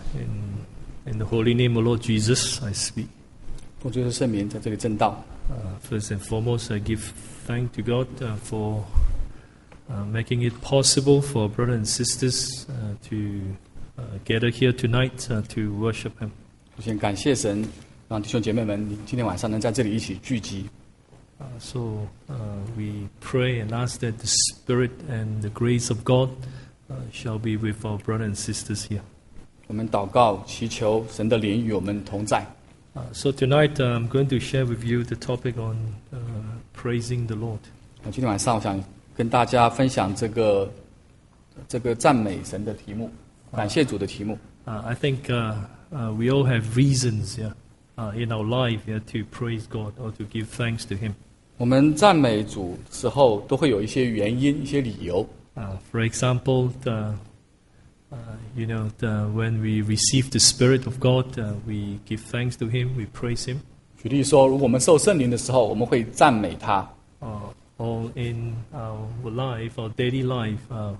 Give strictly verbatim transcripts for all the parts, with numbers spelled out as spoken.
In, in the holy name of Lord Jesus, I speak. 奉主耶稣圣名，在这里正道。 Uh, first and foremost, I give thanks to God uh, for uh, making it possible for brothers and sisters uh, to uh, gather here tonight uh, to worship Him. 首先感谢神，让弟兄姐妹们今天晚上能在这里一起聚集。 Uh, so uh, we pray and ask that the Spirit and the grace of God uh, shall be with our brothers and sisters here. 我们祷告，祈求神的灵与我们同在。 Uh, so tonight uh, I'm going to share with you the topic on uh, praising the Lord. 那今天晚上，我想跟大家分享这个这个赞美神的题目，感谢主的题目。 Uh, I think uh, uh, we all have reasons yeah, uh, in our life yeah, to praise God or to give thanks to Him. 我们赞美主的时候，都会有一些原因、一些理由。 Uh, for example, the, uh, you know, the, when we receive the Spirit of God, uh, we give thanks to Him, we praise Him. 举例说，如果我们受圣灵的时候，我们会赞美他。 Uh, or in our life, our daily life, uh,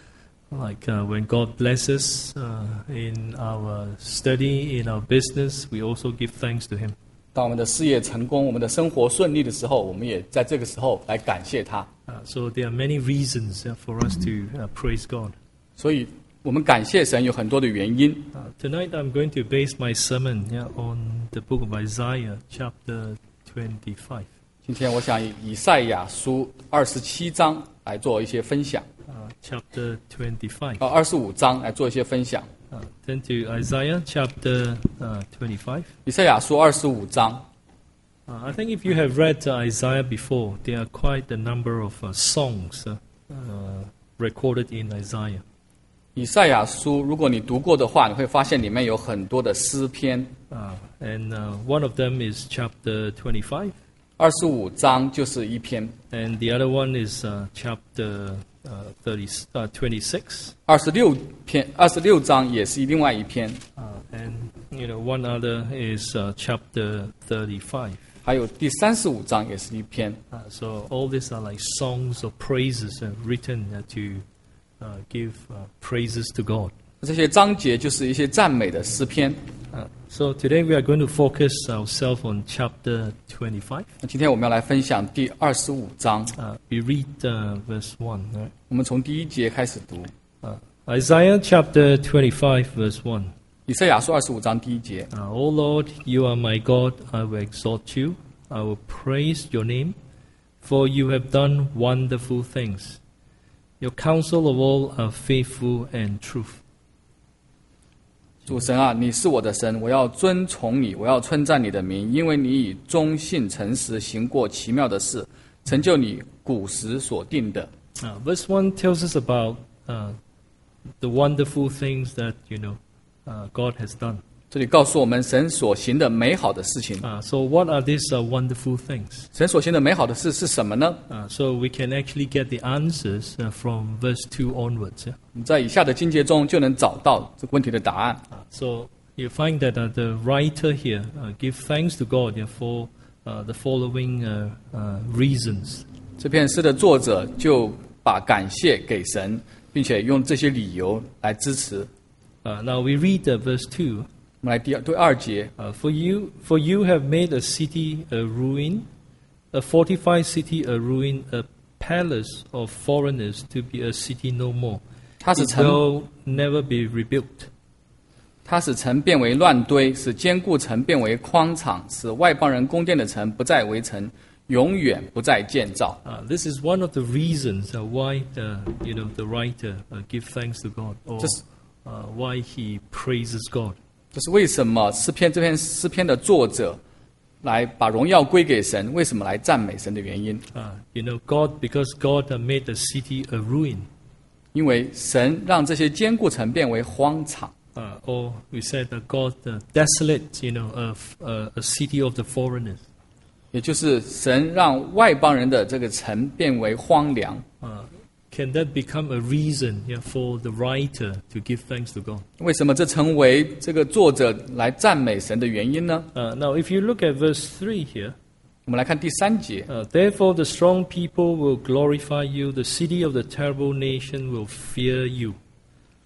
like uh, when God blesses uh, in our study, in our business, we also give thanks to Him. 当我们的事业成功、我们的生活顺利的时候，我们也在这个时候来感谢他。 Uh, so there are many reasons uh, for us to uh, praise God. 所以，我们感谢神有很多的原因。 Uh, tonight I'm going to base my sermon yeah, on the book of Isaiah, chapter twenty-five. 今天，我想以以赛亚书二十七章来做一些分享， Uh, chapter twenty-five. 呃，二十五章来做一些分享。 Uh, turn to Isaiah, chapter uh, twenty-five. 以赛亚书二十五章， Uh, I think if you have read uh, Isaiah before, there are quite a number of uh, songs uh, uh, recorded in Isaiah. 以赛亚书，如果你读过的话，你会发现里面有很多的诗篇。 Uh, and uh, one of them is chapter twenty-five, 二十五章就是一篇， and the other one is uh, chapter uh, thirty, uh, twenty-six. 二十六篇，二十六章也是另外一篇， Uh, and you know, one other is uh, chapter thirty-five. 还有第三十五章也是一篇。 Uh, so all these are like songs of praises uh, written uh, to uh, give uh, praises to God. 这些章节就是一些赞美的诗篇。 Uh, so today we are going to focus ourselves on chapter twenty-five. 那今天我们要来分享第二十五章， Uh, we read uh, verse one. Right? 我们从第一节开始读。 Uh, Isaiah chapter twenty-five, verse one. 以赛亚书二十五章第一节。 Uh, O Lord, you are my God, I will exalt you, I will praise your name, for you have done wonderful things. Your counsel of all are faithful and truth. 主神啊，你是我的神，我要尊崇你，我要称赞你的名，因为你以忠信诚实行过奇妙的事，成就你古时所定的。 Uh, verse one tells us about uh, the wonderful things that, you know, uh, God has done. 这里告诉我们神所行的美好的事情。 Uh, so what are these uh, wonderful things? 神所行的美好的事是什么呢？ Uh, so we can actually get the answers uh, from verse two onwards. Yeah? 我们在以下的经节中就能找到这个问题的答案。 Uh, so you find that uh, the writer here uh, give thanks to God yeah, for uh, the following uh, uh, reasons. 这篇诗的作者就把感谢给神，并且用这些理由来支持。 Uh, now we read uh, verse two. 我们来第二第二节， Uh, for you, for you have made a city a ruin, a fortified city a ruin, a palace of foreigners to be a city no more. 他使 It 城 will never be rebuilt. 他使城变为乱堆，使坚固城变为荒场，使外邦人宫殿的城不再为城，永远不再建造。 Uh, this is one of the reasons uh, why the, you know, the writer uh, give thanks to God, or Just- uh, why he praises God. 这是为什么诗篇这篇诗篇的作者来把荣耀归给神，为什么来赞美神的原因？ Uh, you know, God, because God uh, made the city a ruin. 因为神让这些坚固城变为荒场。 Uh, or we said that God uh, desolate, you know, a, f- a, a city of the foreigners. 也就是神让外邦人的这个城变为荒凉。 Uh, can that become a reason yeah, for the writer to give thanks to God? 为什么这成为这个作者来赞美神的原因呢？ Uh, now, if you look at verse three here, 我们来看第三节， uh, therefore the strong people will glorify you, the city of the terrible nation will fear you.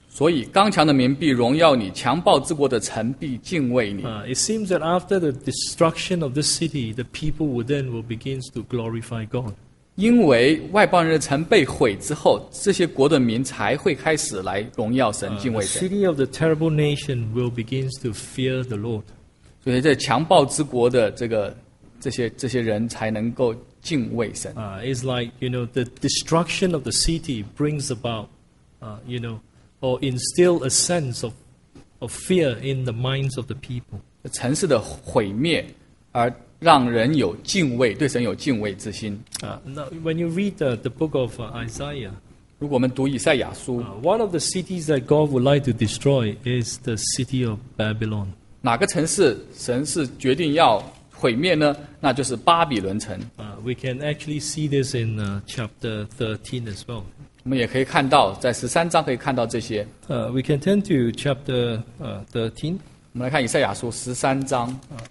所以刚强的民必荣耀你，强暴之国的城必敬畏你。 Uh, it seems that after the destruction of the city, the people will then will begin to glorify God. 因为外邦人的城被毁之后，这些国的民才会开始来荣耀神、 Uh, 敬 the 畏神。 city of the terrible nation will begin to fear the Lord. 所以，这强暴之国的这个这些这些人才能够敬畏神。 Uh, it's like, you know, the destruction of the city brings about, uh, you know, or instill a sense of, of fear in the minds of the people. 城市的毁灭，而让人有敬畏，对神有敬畏之心。 Uh, now, when you read the, the book of uh, Isaiah, 如果我们读以赛亚书， uh, one of the cities that God would like to destroy is the city of Babylon. 哪个城市神是决定要毁灭呢？那就是巴比伦城。 Uh, we can actually see this in uh, chapter thirteen as well. 我们也可以看到，在十三章可以看到这些。 Uh, we can turn to chapter uh, thirteen. 我们来看以赛亚书十三章，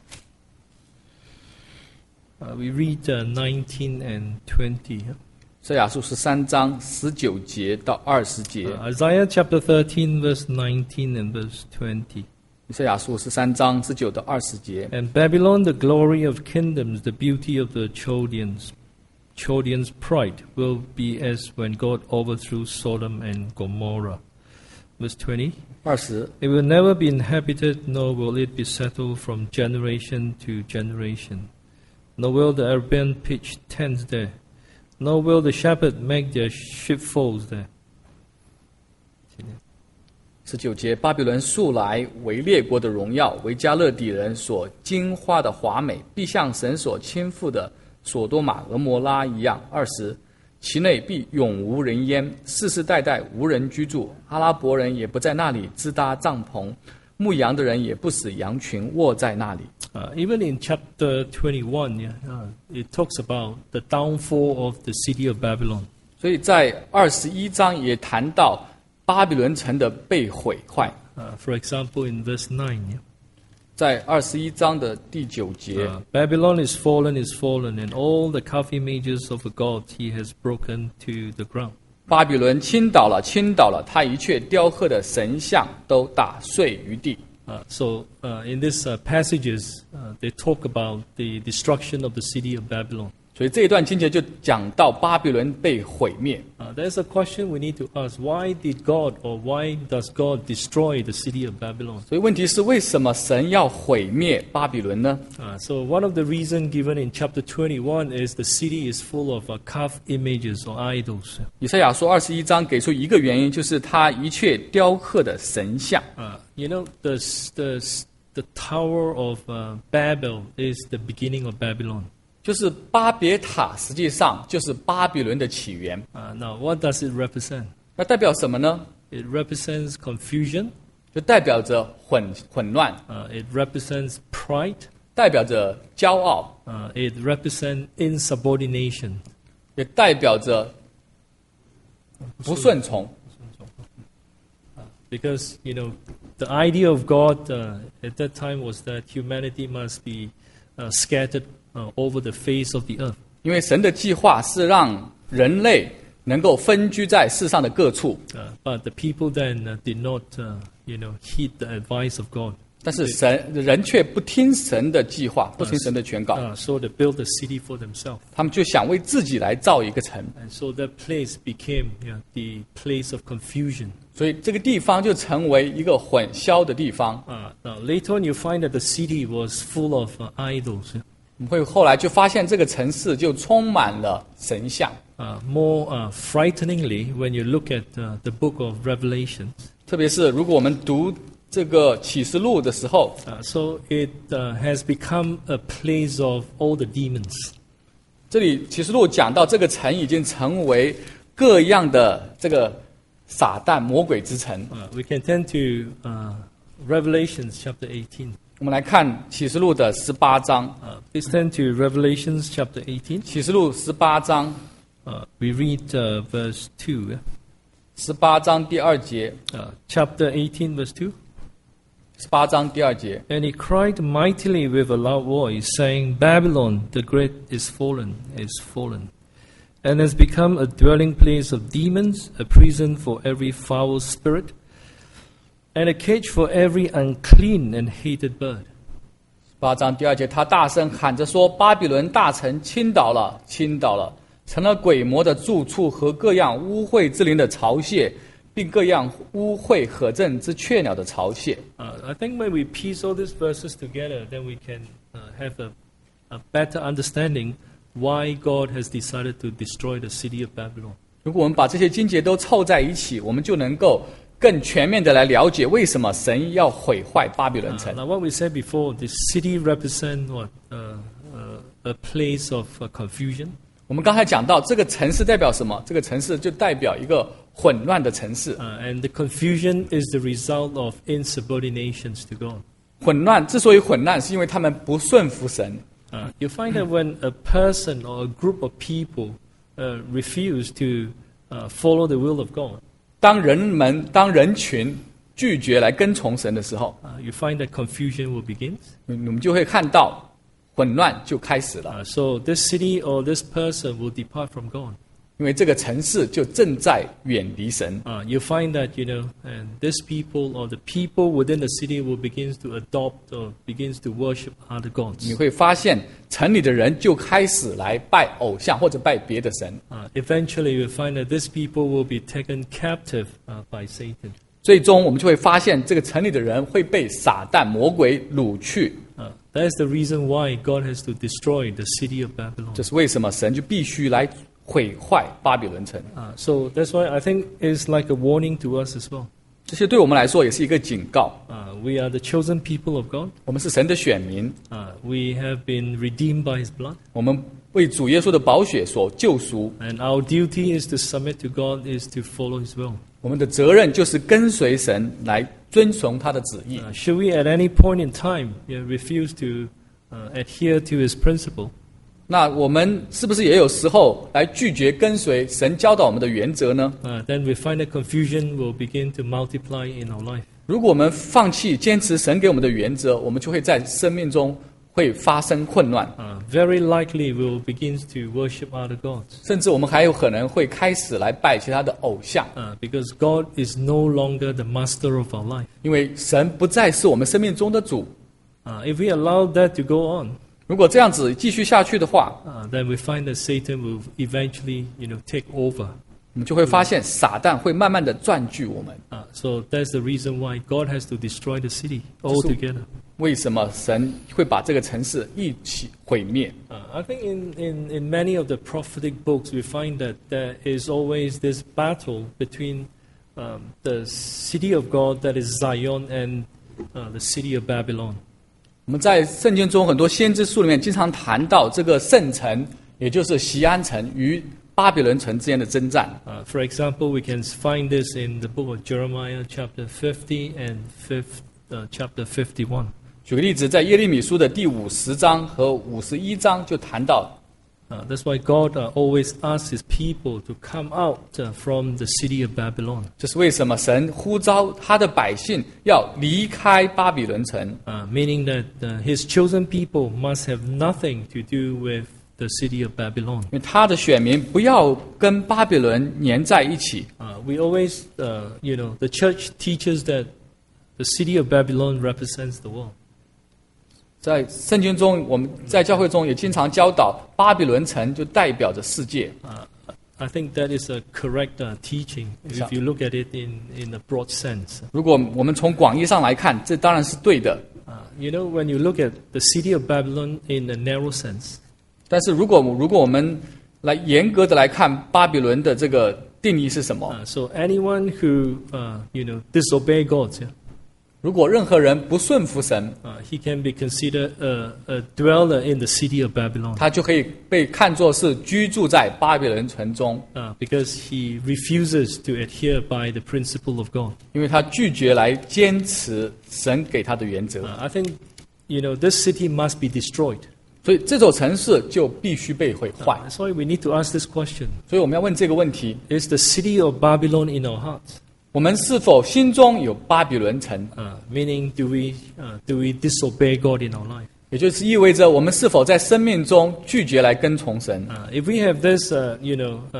Uh, we read uh, nineteen and twenty. 以赛亚书十三章十九节到二十节。 Uh, Isaiah chapter thirteen, verse nineteen and verse twenty. 以赛亚书十三章十九到二十节。 And Babylon, the glory of kingdoms, the beauty of the Chaldeans, Chaldeans' pride will be as when God overthrew Sodom and Gomorrah. Verse twenty. 二十， It will never be inhabited, nor will it be settled from generation to generation. Nor will the Arabian pitch tents there, nor will the shepherd make their sheepfolds there. 十九节，巴比伦素来为列国的荣耀，为加勒底人所金花的华美，必像神所倾覆的所多玛、俄摩拉一样。二十，其内必永无人烟，世世代代无人居住。阿拉伯人也不在那里支搭帐篷，牧羊的人也不使羊群卧在那里。 Uh, even in chapter twenty-one, yeah, uh, it talks about the downfall of the city of Babylon. 所以在二十一章也谈到巴比伦城的被毁坏。 Uh, for example, in verse nine, yeah, 在二十一章的第九节， uh, Babylon is fallen, is fallen, and all the carved images of the god he has broken to the ground. 巴比伦倾倒了，倾倒了，他一切雕刻的神像都打碎于地。 Uh, so, uh, in these uh, passages, uh, they talk about the destruction of the city of Babylon. 所以这一段经节就讲到巴比伦被毁灭。 Uh, there's a question we need to ask: Why did God, or why does God destroy the city of Babylon? 所以问题是，为什么神要毁灭巴比伦呢？ Uh, so, one of the reasons given in chapter twenty-one is the city is full of uh, carved images or idols. 以赛亚书二十一章给出一个原因，就是他一切雕刻的神像。 Uh, you know, the the the Tower of uh, Babel is the beginning of Babylon. 就是巴别塔，实际上就是巴比伦的起源。 Uh, now, what does it represent? 那代表什么呢？ It represents confusion. 就代表着混混乱， Uh, it represents pride. 代表着骄傲， Uh, it represents insubordination. 也代表着不顺从。 Because, you know, the idea of God uh, at that time was that humanity must be uh, scattered uh, over the face of the earth. 因为神的计划是让人类能够分居在世上的各处， Uh, but the people then uh, did not, uh, you know, heed the advice of God. 但是神人却不听神的计划，不听神的劝告， Uh, so they built a city for themselves. 他们就想为自己来造一个城， And so that place became you know, the place of confusion. 所以这个地方就成为一个混淆的地方。 Uh, now, later on, you find that the city was full of uh, idols. 我们会后来就发现这个城市就充满了神像， Uh, more uh, frighteningly, when you look at uh, the book of Revelations, 特别是如果我们读这个启示录的时候， uh, so it uh, has become a place of all the demons. 这里启示录讲到这个城已经成为各样的这个撒旦魔鬼之城。 Uh, we can turn to uh, Revelations chapter eighteen. 我们来看启示录的十八章， Uh, please turn to Revelations chapter eighteen. 启示录十八章， Uh, we read uh, verse two. 十八章第二节， Uh, chapter eighteen, verse two. 十八章第二节， And he cried mightily with a loud voice, saying, Babylon the great is fallen, is fallen, and has become a dwelling place of demons, a prison for every foul spirit, and a cage for every unclean and hated bird. 八章第二节，他大声喊着说：“巴比伦大城倾倒了，倾倒了，成了鬼魔的住处和各样污秽之灵的巢穴，并各样污秽可憎之雀鸟的巢穴。” Uh, I think when we piece all these verses together, then we can uh, have a, a better understanding why God has decided to destroy the city of Babylon. 如果我们把这些经节都凑在一起，我们就能够更全面的来了解为什么神要毁坏巴比伦城。 Uh, now, what we said before, the city represents what uh, uh, a place of uh, confusion. 我们刚才讲到，这个城市代表什么？这个城市就代表一个混乱的城市。 Uh, and the confusion is the result of insubordinations to God. 混乱之所以混乱，是因为他们不顺服神。 Uh, you find that when a person or a group of people uh, refuse to uh, follow the will of God, 当人们、当人群拒绝来跟从神的时候， uh, you find that confusion will begin. 我们就会看到混乱就开始了。 Uh, so this city or this person will depart from God. 因为这个城市就正在远离神。 Uh, you find that, you know, and these people or the people within the city will begin to adopt or begins to worship other gods. 你会发现城里的人就开始来拜偶像或者拜别的神。 Uh, eventually, you find that these people will be taken captive uh, by Satan. 最终，我们就会发现这个城里的人会被撒旦魔鬼掳去。 Uh, that is the reason why God has to destroy the city of Babylon. 这是为什么神就必须来毁坏巴比伦城。 Uh, so that's why I think it's like a warning to us as well. 这些对我们来说也是一个警告。 Uh, we are the chosen people of God. 我们是神的选民， Uh, we have been redeemed by His blood. 我们为主耶稣的宝血所救赎。 And our duty is to submit to God, is to follow His will. 我们的责任就是跟随神，来遵从他的旨意。 Uh, should we at any point in time you know, refuse to uh, adhere to His principle, 那我们是不是也有时候来拒绝跟随神教导我们的原则呢？ uh, then we find that confusion will begin to multiply in our life. 如果我们放弃坚持神给我们的原则，我们就会在生命中会发生混乱， Uh, very likely we will begin to worship other gods. 甚至我们还有可能会开始来拜其他的偶像， Uh, because God is no longer the master of our life. 因为神不再是我们生命中的主。 Uh, if we allow that to go on, 如果这样子继续下去的话， uh, then we find that Satan will eventually, you know, take over. 我们就会发现撒旦会慢慢的占据我们。 Uh, so that's the reason why God has to destroy the city altogether. 为什么神会把这个城市一起毁灭？ Uh, I think in, in, in many of the prophetic books, we find that there is always this battle between um, the city of God, that is Zion, and uh, the city of Babylon. 我们在圣经中很多先知书里面经常谈到这个圣城，也就是锡安城与巴比伦城之间的征战。 Uh, for example, we can find this in the book of Jeremiah, chapter fifty and fifth, uh, chapter fifty-one. 举个例子，在耶利米书的第五十章和五十一章就谈到， Uh, that's why God uh, always asks His people to come out uh, from the city of Babylon. 这是为什么神呼召他的百姓要离开巴比伦城， Uh, meaning that uh, His chosen people must have nothing to do with the city of Babylon. 因为他的选民不要跟巴比伦粘在一起。 Uh, we always, uh, you know, the church teaches that the city of Babylon represents the world. 在圣经中，我们在教会中也经常教导，巴比伦城就代表着世界。 Uh, I think that is a correct uh, teaching if you look at it in, in a broad sense. 如果我们从广义上来看，这当然是对的。 Uh, you know, when you look at the city of Babylon in a narrow sense, 但是如果如果我们来严格的来看巴比伦的这个定义是什么？ uh, so anyone who, uh, you know, disobey God, yeah, 如果任何人不顺服神， uh, he can be considered a, a dweller in the city of Babylon 他就可以被看作是居住在巴比伦城中， uh, because he refuses to adhere by the principle of God. 因为他拒绝来坚持神给他的原则。 Uh, I think, you know, this city must be destroyed. 所以这座城市就必须被毁坏。 That's why we need to ask this question. 所以我们要问这个问题： Is the city of Babylon in our hearts? 我们是否心中有巴比伦城？ Uh, meaning, do we, uh, do we disobey God in our life? 也就是意味着我们是否在生命中拒绝来跟从神？ Uh, if we have this, uh, you know, uh,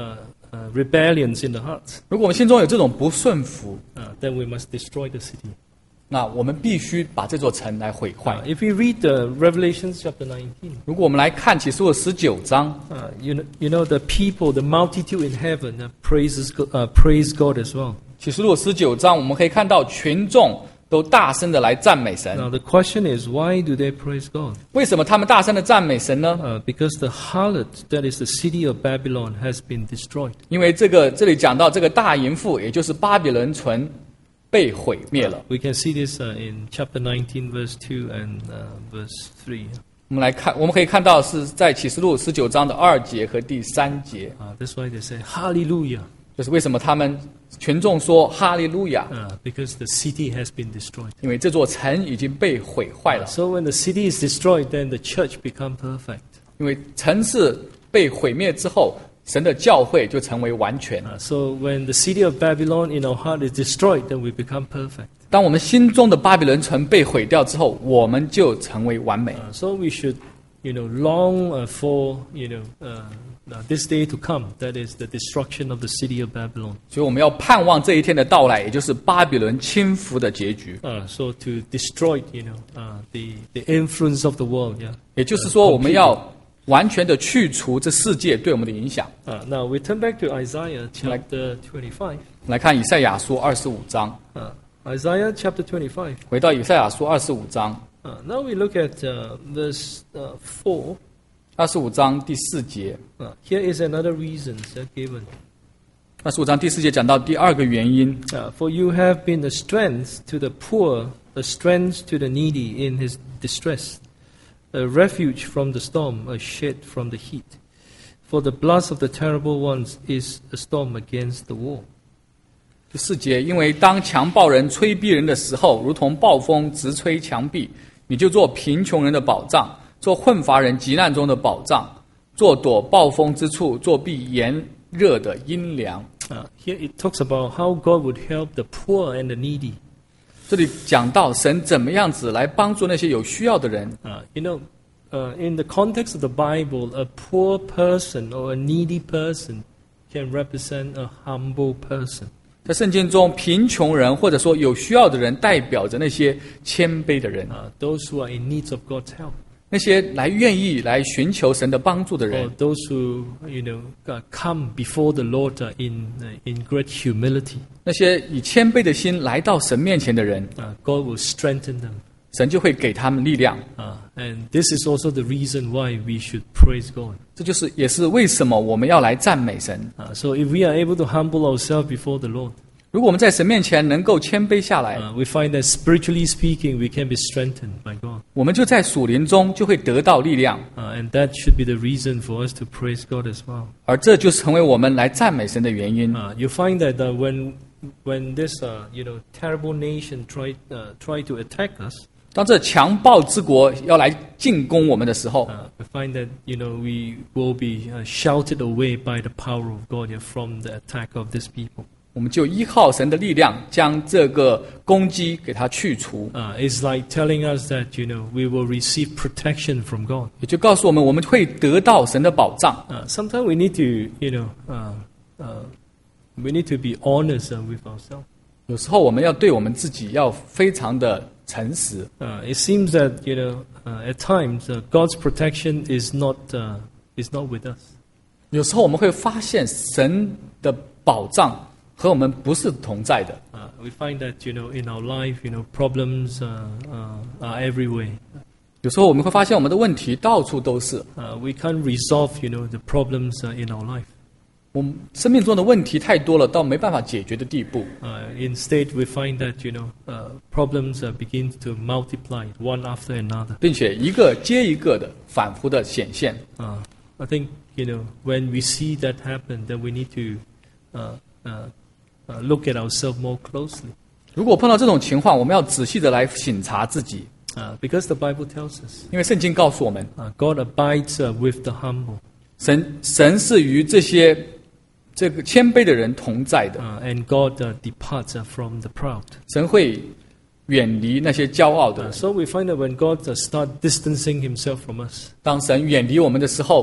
uh, rebellions in the heart, 如果我们心中有这种不顺服， uh, then we must destroy the city. 那我们必须把这座城来毁坏。 Uh, if we read the Revelation chapter nineteen, 如果我们来看启示录十九章， uh, you know, you know the people, the multitude in heaven uh, praises God, uh, praise God as well. 启示录十九章我们可以看到群众都大声的来赞美神。 Now the question is, why do they praise God? 为什么他们大声的赞美神呢？ Uh, because the harlot, that is the city of Babylon, has been destroyed. 因为这个这里讲到这个大淫妇，也就是巴比伦城被毁灭了。 We can see this uh, in chapter nineteen, verse two and uh, verse three. 我们来看，我们可以看到是在启示录十九章的二节和第三节， Uh, that's why they say, Hallelujah, 就是为什么他们群众说哈利路亚， uh, because the city has been destroyed. 因为这座城已经被毁坏了。 So when the city is destroyed, then the church become perfect. 因为城市被毁灭之后，神的教会就成为完全。 Uh, so when the city of Babylon in our heart is destroyed, then we become perfect. 当我们心中的巴比伦城被毁掉之后，我们就成为完美。 Uh, so we should, you know, long uh, for, you know, uh, uh, this day to come. That is the destruction of the city of Babylon. 所以我们要盼望这一天的到来，也就是巴比伦倾覆的结局。 Uh, so to destroy, you know, uh, the the influence of the world. Yeah. 也就是说，我们要完全的去除这世界对我们的影响。 Uh, now we turn back to Isaiah chapter twenty-five. 来看以赛亚书二十五章， Uh, Isaiah chapter twenty-five. 回到以赛亚书二十五章， Uh, now we look at uh, verse uh, four. 二十五章第四节。 Uh, here is another reason uh, given. 二十五章第四节讲到第二个原因， Uh, for you have been a strength to the poor, a strength to the needy in his distress, a refuge from the storm, a shade from the heat. For the blast of the terrible ones is a storm against the wall. 第四节，因为当强暴人催逼人的时候，如同暴风直吹墙壁，你就做贫穷人的保障，做困乏人急难中的保障，做躲暴风之处，做避炎热的阴凉。 Uh, here it talks about how God would help the poor and the needy. 这里讲到神怎么样子来帮助那些有需要的人。 Uh, you know, uh, in the context of the Bible, a poor person or a needy person can represent a humble person. 在圣经中，贫穷人或者说有需要的人，代表着那些谦卑的人， Uh, those who are in need of God's help. 那些来愿意来寻求神的帮助的 Or 人， those who, you know, uh, come before the Lord uh, in uh, in great humility. 那些以谦卑的心来到神面前的人， Uh, God will strengthen them. 神就会给他们力量。 Uh, and this is also the reason why we should praise God. 这就是也是为什么我们要来赞美神。 Uh, so if we are able to humble ourselves before the Lord, 如果我们在神面前能够谦卑下来， uh, we find that spiritually speaking, we can be strengthened by God. 我们就在属灵中就会得到力量， Uh, and that should be the reason for us to praise God as well. 而这就成为我们来赞美神的原因。 Uh, you find that uh, when when this uh, you know terrible nation try uh, try to attack us, 当这强暴之国要来进攻我们的时候， uh, we find that you know we will be uh, shouted away by the power of God yeah, from the attack of these people. 我们就依靠神的力量，将这个攻击给它去除。 Uh, it's like telling us that you know we will receive protection from God. 也就告诉我们，我们会得到神的保障。 Uh, sometimes we need to you know uh, uh, we need to be honest uh, with ourselves. 有时候我们要对我们自己要非常的诚实。 Uh, it seems that you know uh, at times uh, God's protection is not uh, is not with us. 有时候我们会发现神的保障和我们不是同在的。 Uh, we find that you know in our life, you know, problems uh, uh, are everywhere. 有时候我们会发现我们的问题到处都是， Uh, we can't resolve, you know, the problems uh, in our life. 我们生命中的问题太多了，到没办法解决的地步。 Uh, instead, we find that you know uh, problems uh, begin to multiply one after another. 并且一个接一个的反复的显现。 Uh, I think you know when we see that happen, then we need to uh, uh, uh, look at ourselves more closely. 如果碰到这种情况，我们要仔细的来省察自己， Uh, because the Bible tells us 因为圣经告诉我们， uh, God abides uh, with the humble, 神神是与这些这个谦卑的人同在的， uh, and God uh, departs uh, from the proud. 神会远离那些骄傲的 Uh, 人。 so we find that when God uh, starts distancing Himself from us, 当神远离我们的时候，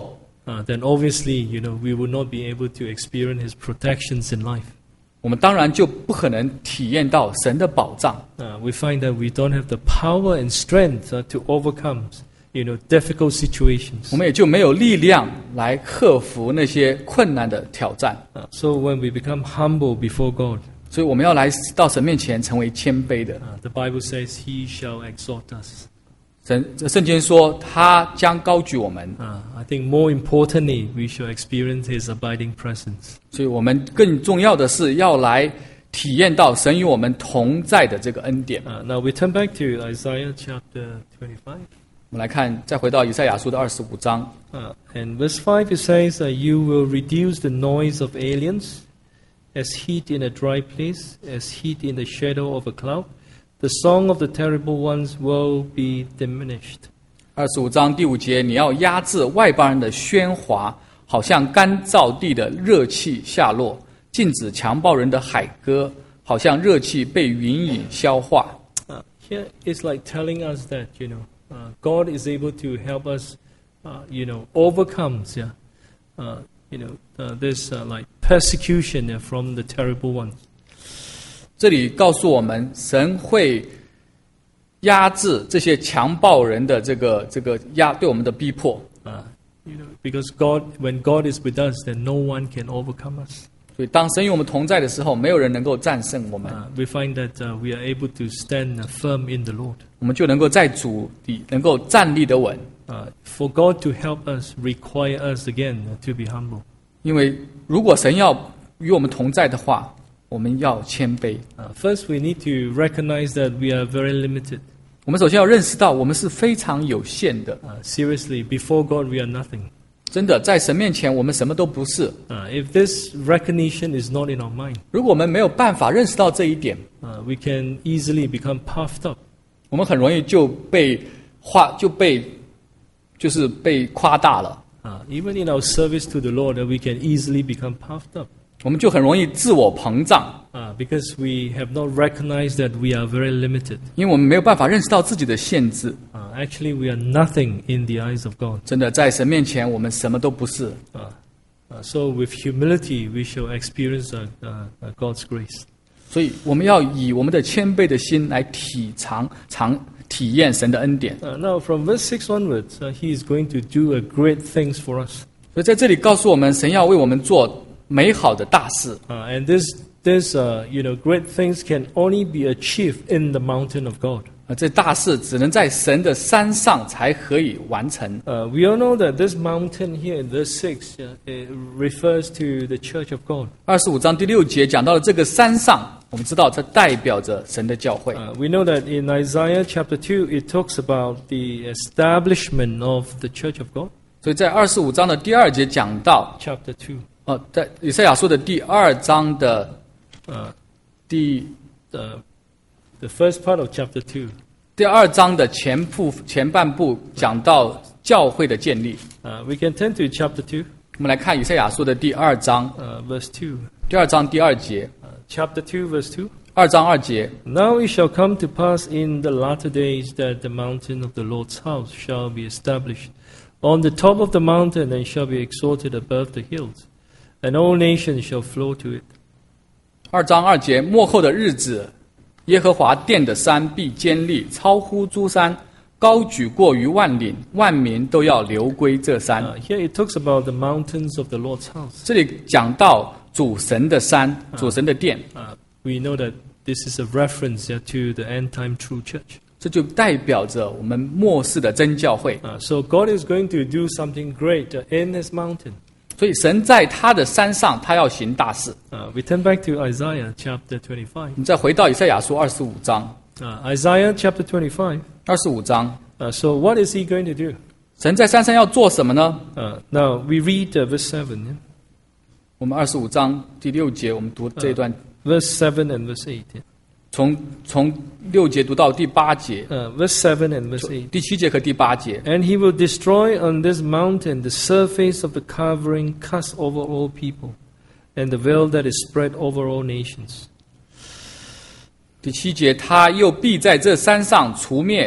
uh, then obviously, you know, we will not be able to experience His protections in life. 我们当然就不可能体验到神的保障。 Uh, we find that we don't have the power and strength uh, to overcome, you know, difficult situations. 我们也就没有力量来克服那些困难的挑战。 Uh, so when we become humble before God, 所以我们要来到神面前成为谦卑的。 uh, the Bible says He shall exalt us. 神圣经说他将高举我们。 Uh, I think more importantly, we shall experience His abiding presence. 所以我们更重要的是要来体验到神与我们同在的这个恩典。 Uh, now we turn back to Isaiah chapter twenty-five. 我们来看，再回到以赛亚书的二十五章。 Uh, and verse five it says, uh, You will reduce the noise of aliens as heat in a dry place, as heat in the shadow of a cloud. The song of the terrible ones will be diminished. 二十五章第五节，你要压制外邦人的喧哗，好像干燥地的热气下落；禁止强暴人的海歌，好像热气被云影消化。 Uh, here it's like telling us that, you know, uh, God is able to help us, uh, you know, overcome, yeah, uh, you know, uh, this uh, like persecution uh, from the terrible ones. 这里告诉我们，神会压制这些强暴人的这个这个压对我们的逼迫。 Uh, you know, because God, when God is with us, then no one can overcome us. 所以，当神与我们同在的时候，没有人能够战胜我们。 Uh, we find that uh, we are able to stand uh, firm in the Lord. 我们就能够在主里能够站立得稳。 Uh, for God to help us, require us again uh, to be humble. 因为如果神要与我们同在的话，我们要谦卑。 Uh, first, we need to recognize that we are very limited. 我们首先要认识到，我们是非常有限的。 Uh, seriously, before God, we are nothing. 真的，在神面前，我们什么都不是。 Uh, if this recognition is not in our mind, 如果我们没有办法认识到这一点， uh, we can easily become puffed up. 我们很容易就被夸，就被就是被夸大了。 Uh, even in our service to the Lord, uh, we can easily become puffed up. 我们就很容易自我膨胀， Uh, because we have not recognized that we are very limited. 因为我们没有办法认识到自己的限制。 Uh, actually, we are nothing in the eyes of God. 真的，在神面前，我们什么都不是。 Uh, uh, so, with humility, we shall experience uh, uh, uh, God's grace. 所以，我们要以我们的谦卑的心来体尝、尝体验神的恩典。 Uh, now, from verse six onwards, uh, He is going to do uh, great things for us. 所以，在这里告诉我们，神要为我们做美好的大事。 Uh, and this, this, uh, you know, great things can only be achieved in the mountain of God. 啊，这大事只能在神的山上才可以完成。 Uh, we all know that this mountain here in verse six uh, it refers to the church of God. 二十五章第六节讲到了这个山上，我们知道这代表着神的教会。 Uh, we know that in Isaiah chapter two, it talks about the establishment of the church of God. 所以在二十五章的第二节讲到， Chapter two. 哦，在以赛亚书的第二章的 Uh, 第 the, the first part of chapter two. 第二章的前部前半部讲到教会的建立。 Uh, we can turn to chapter two, 我们来看以赛亚书的第二章， uh, verse two. 第二章第二节， Uh, chapter two, verse two. 二章二节。 Now it shall come to pass in the latter days that the mountain of the Lord's house shall be established on the top of the mountain and shall be exalted above the hills, and all nations shall flow to it. 二章二节，末后的日子，耶和华殿的山必坚立，超乎诸山，高举过于万岭，万民都要流归这山。 Uh, here it talks about the mountains of the Lord's house. 这里讲到主神的山，主神的殿， Uh, we know that this is a reference uh, to the end-time true church. 这就代表着我们末世的真教会。 Uh, so God is going to do something great uh, in His mountain. 所以神在他的山上，他要行大事。 Uh, we turn back to Isaiah chapter twenty-five. 我们再回到以赛亚书二十五章， Uh, Isaiah chapter twenty-five. 二十五章， Uh, so what is He going to do? 神在山上要做什么呢？ Uh, now we read uh, verse seven. Yeah? 我们二十五章第六节，我们读这一段， Verse seven and verse eight. Yeah? 从从六节读到第八节， Uh, verse seven and verse eight. 第七节和第八节。 And He will destroy on this mountain the surface of the covering cast over all people, and the veil that is spread over all nations. 第七节，他又必在这山上除灭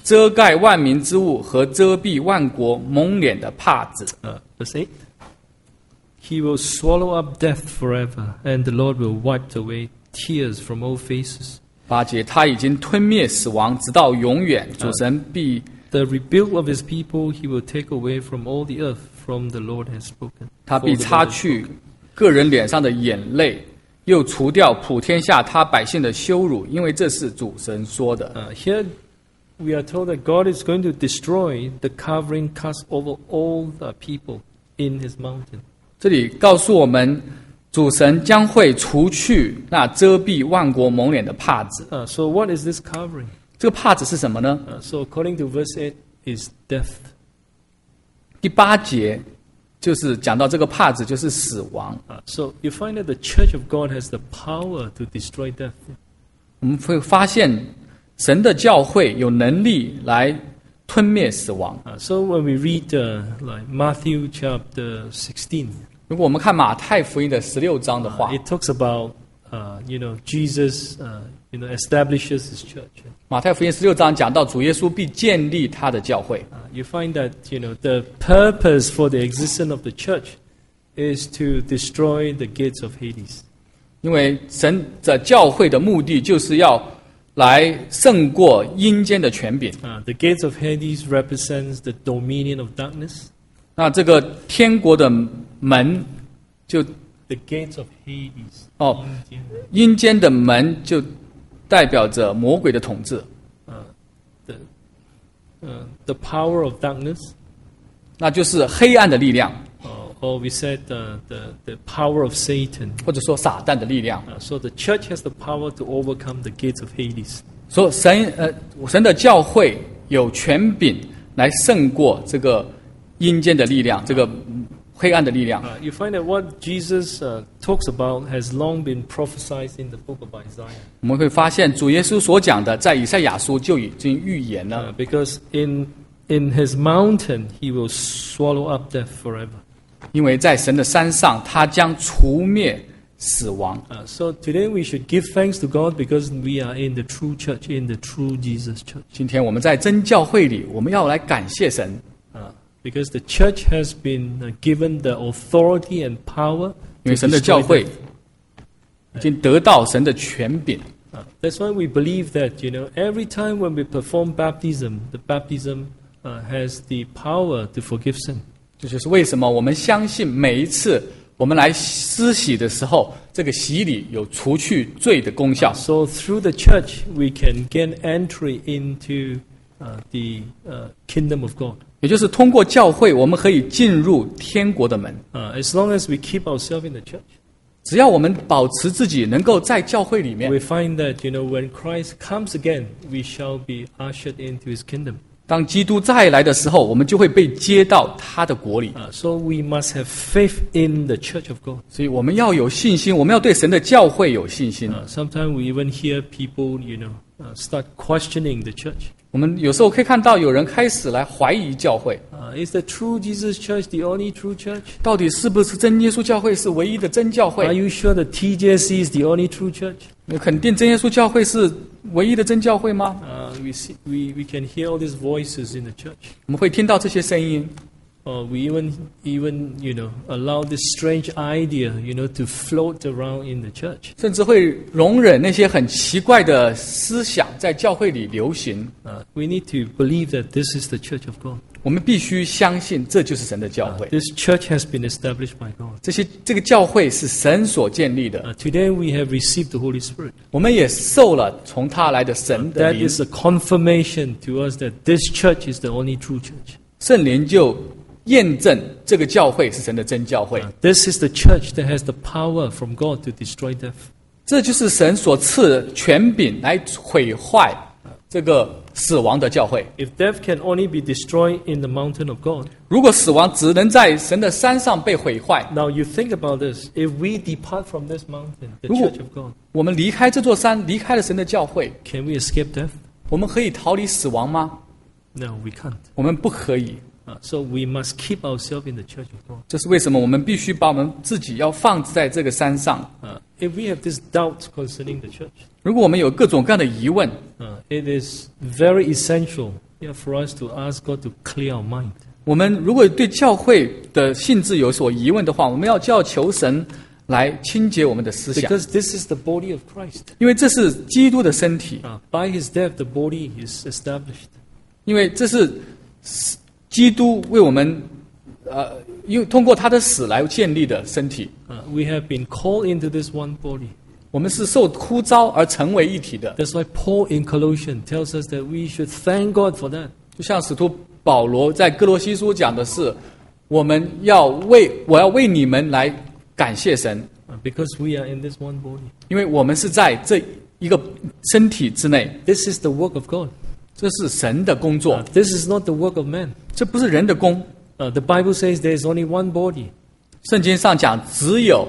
遮盖万民之物和遮蔽万国蒙脸的帕子。 Uh, verse eight. He will swallow up death forever, and the Lord will wipe away tears from all faces. 八节，他已经吞灭死亡，直到永远。主神必 The rebuke of his people he will take away from all the earth, from the Lord has spoken. 他 For 必 the 擦 Lord has 去个人脸上的眼泪，又除掉普天下他百姓的羞辱，因为这是主神说的。 Uh, here we are told that God is going to destroy the covering cast over all the people in his mountain. 这里告诉我们，主神将会除去那遮蔽万国蒙脸的帕子。 Uh, so what is this covering? 这个帕子是什么呢？ Uh, so according to verse eight is death. 第八节就是讲到这个帕子就是死亡。 Uh, so you find that the church of God has the power to destroy death. 我们会发现，神的教会有能力来吞灭死亡。 Uh, so when we read uh, like Matthew chapter sixteen, 如果我们看马太福音的十六章的 uh, 话， it talks about uh, you know Jesus uh, you know establishes his church. 马太福音十六章讲到主耶稣必建立他的教会。 Uh, you find that you know the purpose for the existence of the church is to destroy the gates of Hades. 因为神的教会的目的就是要来胜过阴间的权柄。 Uh, the gates of Hades represents the dominion of darkness. 那这个天国的门就 The gates of Hades. 哦，阴间的门就代表着魔鬼的统治。 The, uh, the power of darkness, 那就是黑暗的力量， uh, or we said uh, the, the power of Satan. 或者说撒旦的力量。 Uh, so the church has the power to overcome the gates of Hades. 所以神呃，神的教会有权柄来胜过这个阴间的力量，这个嗯黑暗的力量。 Uh, you find that what Jesus uh, talks about has long been prophesied in the book of Isaiah. 我们会发现，主耶稣所讲的，在以赛亚书就已经预言了。 Uh, because in in his mountain he will swallow up death forever. 因为在神的山上，他将除灭死亡。 Uh, so today we should give thanks to God because we are in the true church, in the true Jesus church. 今天我们在真教会里，我们要来感谢神， Uh, because the church has been uh, given the authority and power 因 to 为神的教 destroy 会 death. 已经得到神的权柄。 Uh, that's why we believe that you know every time when we perform baptism, the baptism uh, has the power to forgive sin. 这就是为什么我们相信每一次我们来施洗的时候，这个洗礼有除去罪的功效。 So through the church, we can gain entry into uh, the uh, kingdom of God. 也就是通过教会，我们可以进入天国的门。 Uh, as long as we keep ourselves in the church, 只要我们保持自己能够在教会里面， we find that you know when Christ comes again, we shall be ushered into His kingdom. 当基督再来的时候，我们就会被接到他的国里。 Uh, so we must have faith in the church of God. 所以我们要有信心，我们要对神的教会有信心。 Uh, sometimes we even hear people, you know, uh, start questioning the church. 我们有时候可以看到有人开始来怀疑教会， Uh, is the true Jesus church the only true church? 到底是不是真耶稣教会是唯一的真教 Are 会？ you sure the T J C is the only true church? 你肯定真耶稣教会是唯一的真教会吗？ Uh, we, see, we, we can hear all these voices in the church. 我们会听到这些声音， Or we even, even, you know, allow this strange idea, you know, to float around in the church. 甚至会容忍那些很奇怪的思想在教会里流行。 Uh, we need to believe that this is the church of God. 我们必须相信这就是神的教 Uh, 会， this church has been established by God. 这些这个教会是神所建立的。 Uh, today we have received the Holy Spirit. 我们也受了从他来的神的 That 灵， is a confirmation to us that this church is the only true church. 圣灵就验证这个教会是神的真教会。 Uh, this is the church that has the power from God to destroy death. 这就是神所赐的权柄来毁坏这个死亡的教会。 If death can only be destroyed in the mountain of God, 如果死亡只能在神的山上被毁坏， now you think about this. If we depart from this mountain, the 如果 church of God, 我们离开这座山，离开了神的教会， can we escape death? 我们可以逃离死亡吗？ No, we can't. 我们不可以。 Uh, so we must keep ourselves in the church of God. 这是为什么我们必须把我们自己要放置在这个山上。 Uh, if we have this doubt concerning the church, 如果我们有各种各样的疑问， uh, it is very essential Yeah, for us to ask God to clear our mind. 我们如果对教会的性质有所疑问的话，我们要叫求神来清洁我们的思想， Because this is the body of Christ. 因为这是基督的身体， Uh, by his death, the body is established. 因为这是基督为我们呃，因为通过他的死来建立的身体。 Uh, we have been called into this one body. 我们是受呼召而成为一体的， That's why Paul in Colossians tells us that we should thank God for that. 就像使徒保罗在哥罗西书讲的是，我们要为我要为你们来感谢神， Uh, because we are in this one body. 因为我们是在这一个身体之内， This is the work of God. 这是神的工作 Uh,，this is not the work of man. 这不是人的工。 Uh, the Bible says there is only one body. 圣经上讲，只有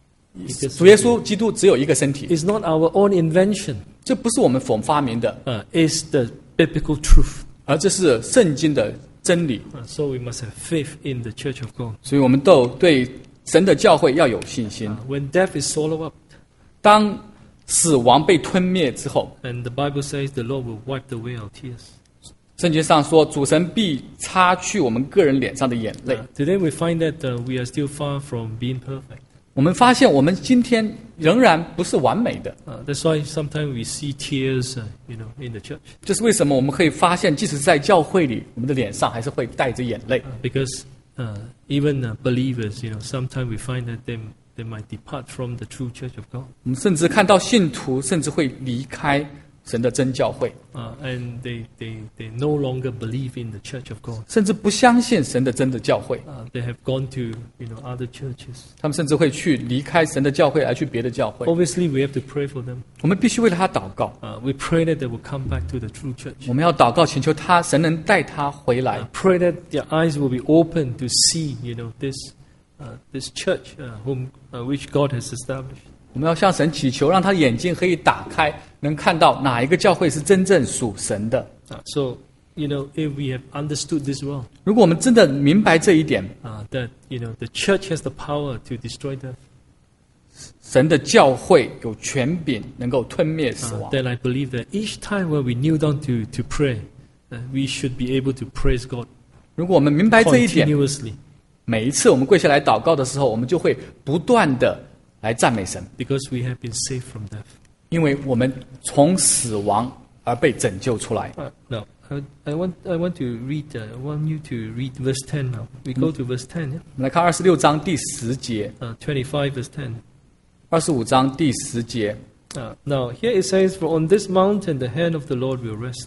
It 主耶稣基督只有一个身体， is not our own invention. 这不是我们所发明的， Uh, it's the biblical truth. 而这是圣经的真理。 Uh, so we must have faith in the church of God. 所以我们都对神的教会要有信心。 Uh, when death is swallowed up, 当死亡被吞灭之后， and the Bible says the Lord will wipe away our tears. 圣经上说，主神必擦去我们个人脸上的眼泪。 Uh, today we find that uh, we are still far from being perfect. 我们发现，我们今天仍然不是完美的。 Uh, that's why sometimes we see tears, uh, you know, in the church. 这是为什么我们可以发现，即使在教会里，我们的脸上还是会带着眼泪。 Uh, because uh, even uh, believers, you know, sometimes we find that they they might depart from the true church of God. 我们甚至看到信徒甚至会离开神的真教会， Uh, and they, they, they no longer believe in the church of God. 甚至不相信神的真的教会。 Uh, they have gone to, you know, other churches. 他们甚至会去离开神的教会，而去别的教会。 Obviously, we have to pray for them. 我们必须为了他祷告， Uh, we pray that they will come back to the true church. 我们要祷告，请求他神能带他回来 Uh,。pray that their eyes will be open to see, you know, this, uh, this church uh, whom, uh, which God has established. 我们要向神祈求，让他眼睛可以打开，能看到哪一个教会是真正属神的。 Uh, so, you know, if we have understood this well, 如果我们真的明白这一点， uh, that, you know, the church has the power to destroy death, 神的教会有权柄能够吞灭死 uh, 亡。 then I believe that each time when we kneel down to, to pray, uh, we should be able to praise God 如果我们明白这一点， continuously, 每一次我们跪下来祷告的时候，我们就会不断的来赞美神， because we have been saved from death. 因为我们从死亡而被拯救出来。 Uh, now, I, I want I want to read. Uh, I want you to read verse ten now. We go to verse ten. Yeah? 我们来看二十六章第十节， Uh, twenty-five verse ten. 二十五章第十节。 Uh, now here it says, "For on this mountain the hand of the Lord will rest."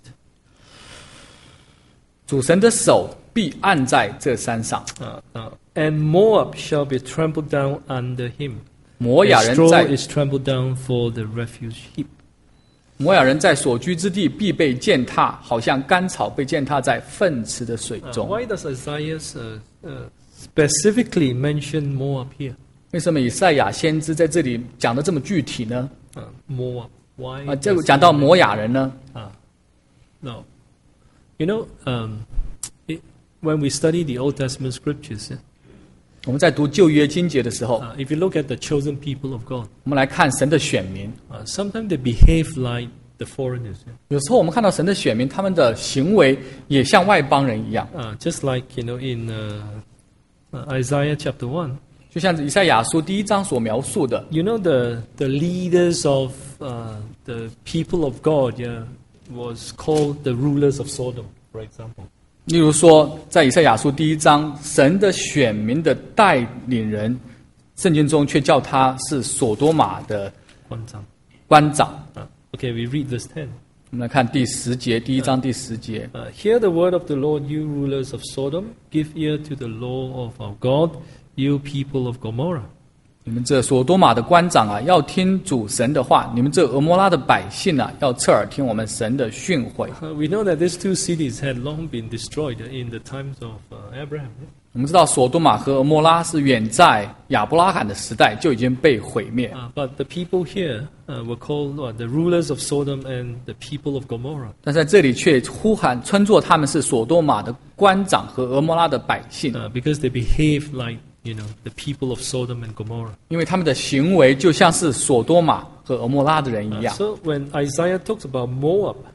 主神的手必按在这山上， Uh, uh, and Moab shall be trampled down under him. 摩亚 As 人 straw 在 is trampled down for the refuse heap. 摩亚人在所居之地必被践踏，好像干草被践踏在粪池的水 Uh, 中。 why does Isaiah uh, uh, specifically mention Moab here? 为什么以赛亚先知在这里讲的这么具体呢？ Uh, Moab. Why? 啊，这 does 讲到 he 摩亚人呢？ Ah, no. You know, um, it, when we study the Old Testament scriptures, yeah, 我们在读旧约经节的时候， uh, if you look at the chosen people of God, 我们来看神的选民。 uh, sometimes they behave like the foreigners. Yeah? 有时候我们看到神的选民，他们的行为也像外邦人一样， Uh, just like, you know, in uh, uh, Isaiah chapter one, 就像以赛亚书第一章所描述的， you know, the, the leaders of uh, the people of God, yeah, was called the rulers of Sodom, for example. 例如说，在以赛亚书第一章，神的选民的带领人，圣经中却叫他是所多玛的官长。 官长。 Uh, okay, we read verse ten. 我们来看第十节，第一章第十节。 Uh, Hear the word of the Lord, you rulers of Sodom. Give ear to the law of our God, you people of Gomorrah. 你们这所多玛的官长啊，要听主神的话；你们这俄摩拉的百姓啊，要侧耳听我们神的训诲。 Uh, we know that these two cities had long been destroyed in the times of uh, Abraham. 我们知道，所多玛和俄摩拉是远在亚伯拉罕的时代就已经被毁灭， Uh, but the people here uh, were called uh, the rulers of Sodom and the people of Gomorrah. 但在这里却呼喊称作他们是所多玛的官长和俄摩拉的百姓， Uh, because they behaved like, you know, the people of Sodom and Gomorrah. 因为他们的行为就像是所多玛和俄摩拉的人一 Uh, 样。 so when Isaiah talks about Moab,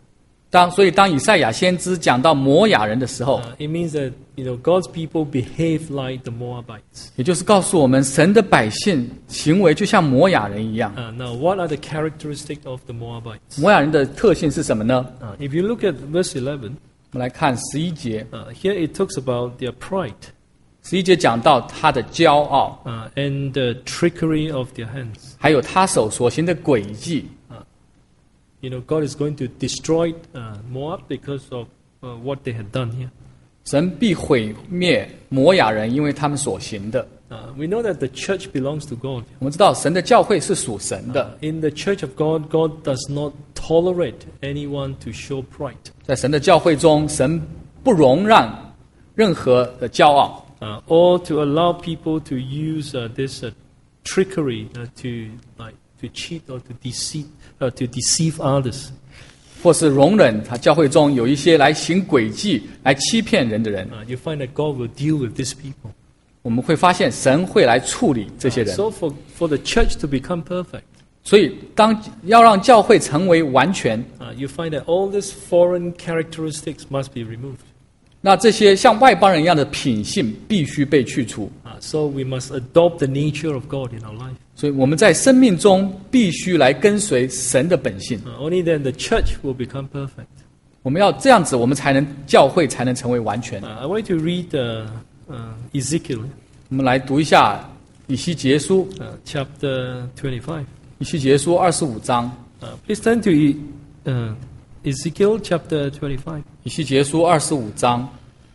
当所以当以赛亚先知讲到摩亚人的时候， Uh, it means that you know God's people behave like the Moabites. 也就是告诉我们，神的百姓行为就像摩亚人一样。 Uh, now, what are the characteristics of the Moabites? 摩亚人的特性是什么呢？ Uh, if you look at verse eleven, 我们来看十一节， uh, here it talks about their pride 十一节讲到他的骄傲， uh, and the trickery of their hands. 还有他手所行的诡计。 You know, God is going to destroy uh, Moab because of uh, what they had done here. 神必毁灭摩亚人，因为他们所行的。 Uh, we know that the church belongs to God. 我们知道神的教会是属神的， In the church of God, God does not tolerate anyone to show pride. 在神的教会中，神不容让任何的骄傲， Uh, or to allow people to use uh, this uh, trickery uh, to like to cheat or to deceive uh, to deceive others. 或是容忍他教会中有一些来行诡计、来欺骗人的人。 Uh, you find that God will deal with these people. 我们会发现神会来处理这些 Uh, 人。 so for for the church to become perfect, 所以，当要让教会成为完全， uh, you find that all these foreign characteristics must be removed. 那这些像外邦人一样的品性必须被去除。 Uh, so we must adopt the nature of God in our life. 所以我们在生命中必须来跟随神的本性。 Uh, only then the church will become perfect. 我们要这样子，我们才能教会才能成为完全。 Uh, I want to read uh, uh, Ezekiel 我们来读一下以西结书， uh, chapter twenty-five. 以西结书二十五章。 Uh, please turn to E- uh, Ezekiel chapter twenty-five. 以西结书二十五章，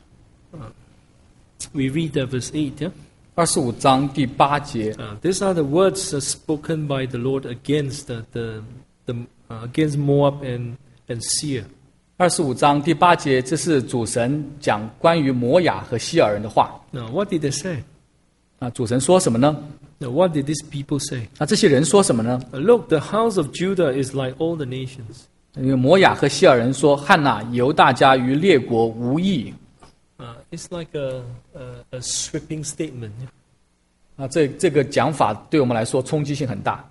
We read uh, verse eight. Yeah? 二十五章第八节。 Uh, these are the words uh, spoken by the Lord against the, the, the uh, against Moab and and Seir. 二十五章第八节，这是主神讲关于摩亚和希尔人的话。 Now, what did they say? 啊，主神说什么呢？ Now, what did these people say? 那这些人说什么呢？ Uh, look, the house of Judah is like all the nations. 因为摩亚和希尔人说：“汉娜犹大家与列国无异。 Uh, it's like a, a, a sweeping statement. Yeah? ” 啊，这这个讲法对我们来说冲击性很大。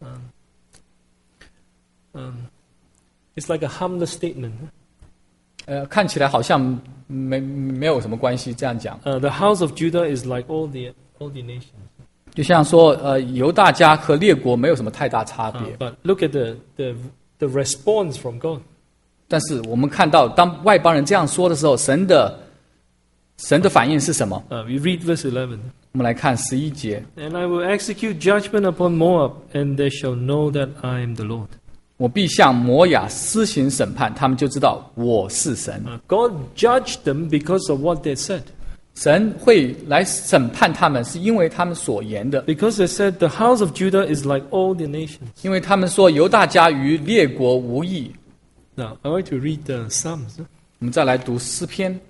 Um, it's like a harmless statement. 呃，看起来好像没没有什么关系。这样讲， Uh, the house of Judah is like all the all the nations. 就像说，呃，犹大家和列国没有什么太大差 Uh, 别。 but look at the, the the response from God. 但是我们看到，当外邦人这样说的时候，神的神的反应是什么？ Uh, we read verse eleven. 我们来看十一节。 And I will execute judgment upon Moab, and they shall know that I am the Lord. 我必向摩亚施行审判，他们就知道我是神。 Uh, God judged them because of what they said. 神会来审判他们，是因为他们所言的， Because they said the house of Judah is like all the nations. 因为他们说犹大家与列国无异。 Now, I want to read the Psalms. huh? 我们再来读诗篇，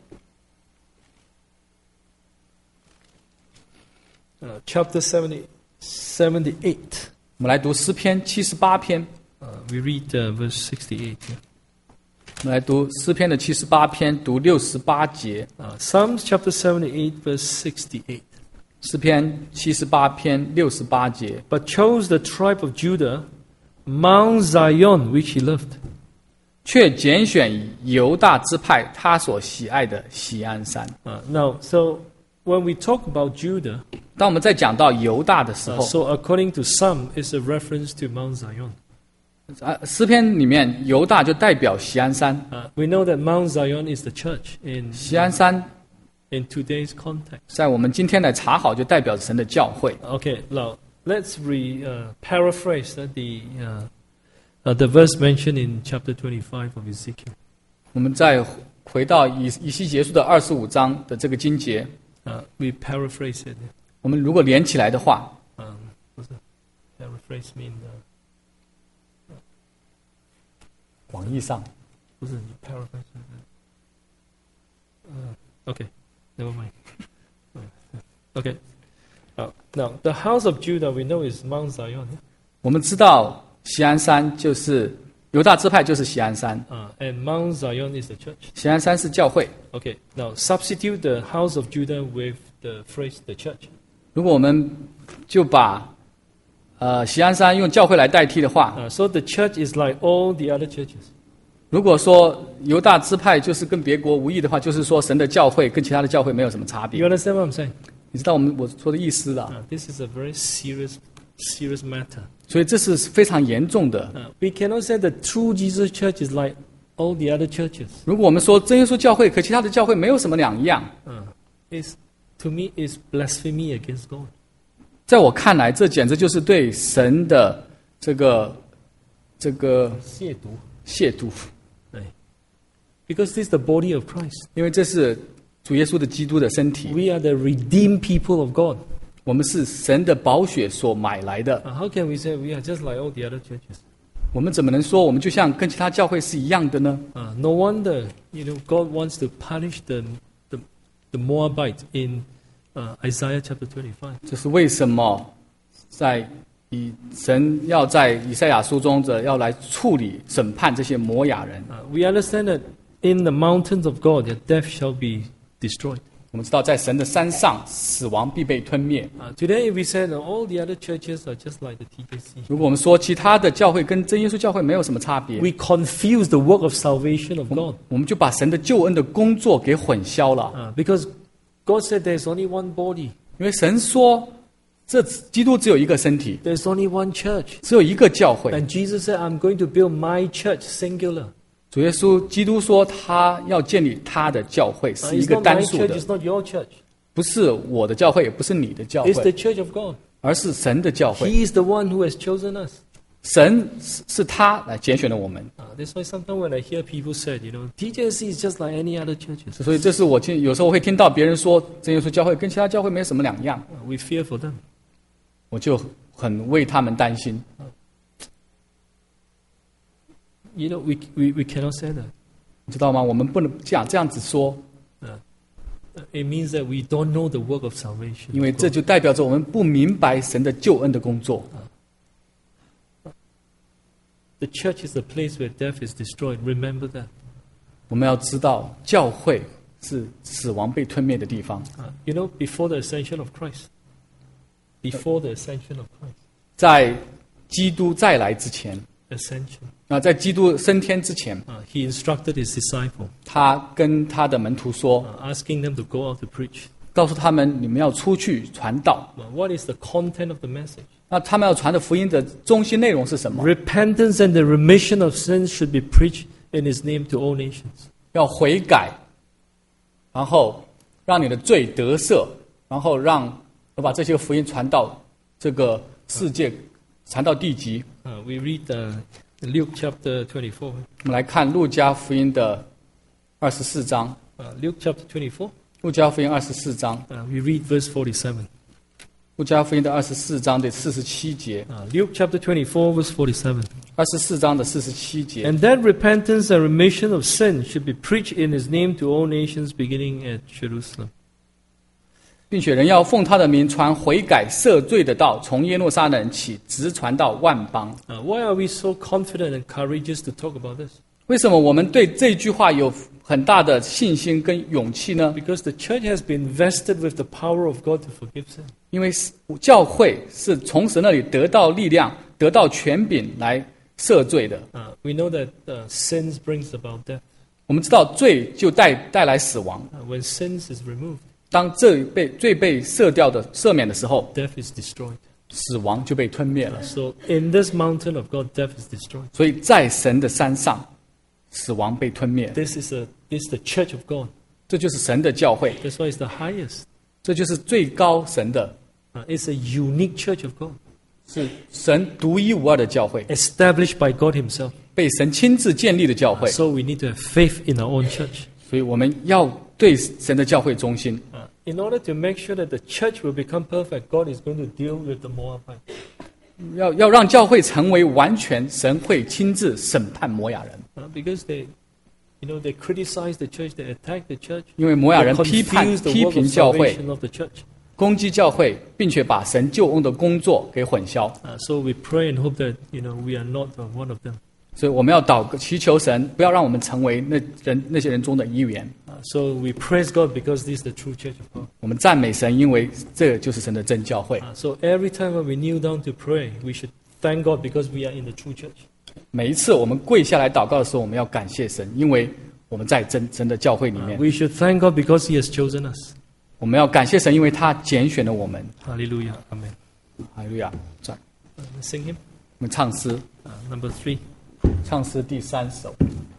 Uh, chapter seventy, seventy-eight. 我们来读诗篇七十八篇， Uh, we read uh, verse sixty-eight. yeah. 我们来读诗篇的七十八篇，读六十八节。 Uh, Psalms chapter seventy-eight, verse sixty-eight. 诗篇七十八篇六十八节， But chose the tribe of Judah, Mount Zion, which he loved. 却拣选犹大支派他所喜爱的锡安山。 Uh, now, so when we talk about Judah, 当我们在讲到犹大的时 uh, 候， so according to some, it's a reference to Mount Zion. 啊，诗篇里面犹大就代表锡安山， Uh, we know that Mount Zion is the church in 锡安山 in today's context. 在我们今天来查好，就代表神的教会。 Okay, now let's re uh, paraphrase uh, the uh, uh, the verse mentioned in chapter twenty-five of Ezekiel. 我们再回到以以西结书的二十五章的这个经节， Uh, we paraphrase it. 我们如果连起来的话， Um, what's that? Paraphrase mean? Uh, 广义上， 不是你 paraphrase. Uh, okay, never mind. Okay. Uh, now the house of Judah we know is Mount Zion. 我们知道锡安山就是犹大支派，就是锡安山， Uh, and Mount Zion is the church. 锡安山是教会。 Okay, now substitute the house of Judah with the phrase the church. 如果我们就把呃锡安山用教会来代替的话， Uh, so the church is like all the other churches. 如果说犹大支派就是跟别国无异的话，就是说神的教会跟其他的教会没有什么差 You 别。 understand what I'm saying? 你知道我们我说的意思了， Uh, this is a very serious, serious matter. 所以这是非常严重的。 Uh, we cannot say the true Jesus Church is like all the other churches. 如果我们说真耶稣教会，可其他的教会没有什么两样， Uh, it's, to me, it's blasphemy against God. 在我看来，这简直就是对神的这个这个亵渎。 亵渎， Because this is the body of Christ. 因为这是主耶稣的基督的身体， We are the redeemed people of God. 我们是神的宝血所买来的。 Uh, how can we say we are just like all the other churches? 我们怎么能说我们就像跟其他教会是一样的呢？ Uh, no wonder, you know, God wants to punish the the, the Moabite in uh, Isaiah chapter twenty-five. 这是为什么在以神要在以赛亚书中的要来处理审判这些摩亚人。 Uh, we understand that in the mountains of God, that death shall be destroyed. 我们知道，在神的山上，死亡必被吞灭。 Uh, today, if we say that all the other churches are just like the T J C, 如果我们说其他的教会跟真耶稣教会没有什么差别， we confuse the work of salvation of God. 我们就把神的救恩的工作给混淆了。 Uh, because God said there's only one body, 因为神说，这基督只有一个身体， there's only one church. 只有一个教会。 And Jesus said, I'm going to build my church, singular. 主耶稣基督说，他要建立他的教会， Uh, 是一 it's 个 not 单 my 数 church, 的， it's not your church. 不是我的教会，也不是你的教 It's the 会， church of God. 而是神的教会。 He is the one who has chosen us. 神是是他来拣选了我们， Uh, that's why sometimes when I hear people say, you know, T J C is just like any other churches. 所以这是我听有时候会听到别人说真耶稣教会跟其他教会没有什么两样， Uh, we fear for them. 我就很为他们担心。 You know, we, we, we cannot say that. 你知道吗？我们不能这样这样子说， Uh, it means that we don't know the work of salvation. 因为这就代表着我们不明白神的救恩的工作。 The church is the place where death is destroyed. Remember that. 我们要知道，教会是死亡被吞灭的地方。 Uh, you know, before the ascension of Christ, before the ascension of Christ, 在基督再来之前， ascension, 啊，在基督升天之前， uh, he instructed his disciple, 他跟他的门徒说， uh, asking them to go out to preach. 告诉他们，你们要出去传道。 Uh, what is the content of the message? 那他们要传的福音的中心内容是什么？ Repentance and the remission of sins should be preached in his name to all nations. 要悔改，然后让你的罪得赦，然后让要把这些福音传到这个世界，传到地极。 Uh, we read uh, Luke chapter twenty-four. 我们来看路加福音的二十四章， Uh, Luke chapter twenty-four. 路加福音二十四章， Uh, we read verse forty-seven. 路加福音的二十四章的四十七节， Uh, Luke chapter twenty-four, verse forty-seven. 二十四章的四十七节。 And that repentance and remission of sin should be preached in his name to all nations, beginning at Jerusalem. 并且人要奉他的名传悔改赦罪的道，从耶路撒冷起，直传到万邦。 Uh, why are we so confident and courageous to talk about this? 为什么我们对这句话有很大的信心跟勇气呢？ Because the church has been vested with the power of God to forgive sin. 因为教会是从神那里得到力量、得到权柄来赦罪的。 Uh, we know that uh, sins brings about death. 我们知道罪就带带来死亡， Uh, when sins is removed, 当罪被罪被赦掉的赦免的时候， death is destroyed. 死亡就被吞灭了。 So in this mountain of God, death is destroyed. 所以在神的山上，死亡被吞灭， This is a this is the church of God. 这就是神的教会， That's why it's the highest. 这就是最高神的， Uh, it's a unique church of God, 是神独一无二的教会， established by God Himself. 被神亲自建立的教会。 So we need to have faith in our own church. 所以我们要对神的教会忠心。 Uh, in order to make sure that the church will become perfect, God is going to deal with the Moabite. 要要让教会成为完全，神会亲自审判摩亚人， Uh, because they, you know, they criticize the church, they attack the church, 因为摩亚 they 人批判 confuse the 批 work 评 of 教会， salvation of the church. 攻击教会，并且把神救恩的工作给混淆。 Uh, so we pray and hope that, you know, we are not uh, one of them. 所以我们要祷告祈求神，不要让我们成为那人那些人中的一员。 Uh, so we praise God because this is the true church of God. 我们赞美神，因为这就是神的真教会。 Uh, so every time when we kneel down to pray, we should thank God because we are in the true church. 每一次我们跪下来祷告的时候，我们要感谢神，因为我们在真神的教会里面。 We should thank God because He has chosen us. 我们要感谢神，因为他拣选了我们。 Hallelujah. Amen. 哈利路亚！这样 Uh, Let's sing Him. 我们唱诗， Uh, number three. 唱诗第三首。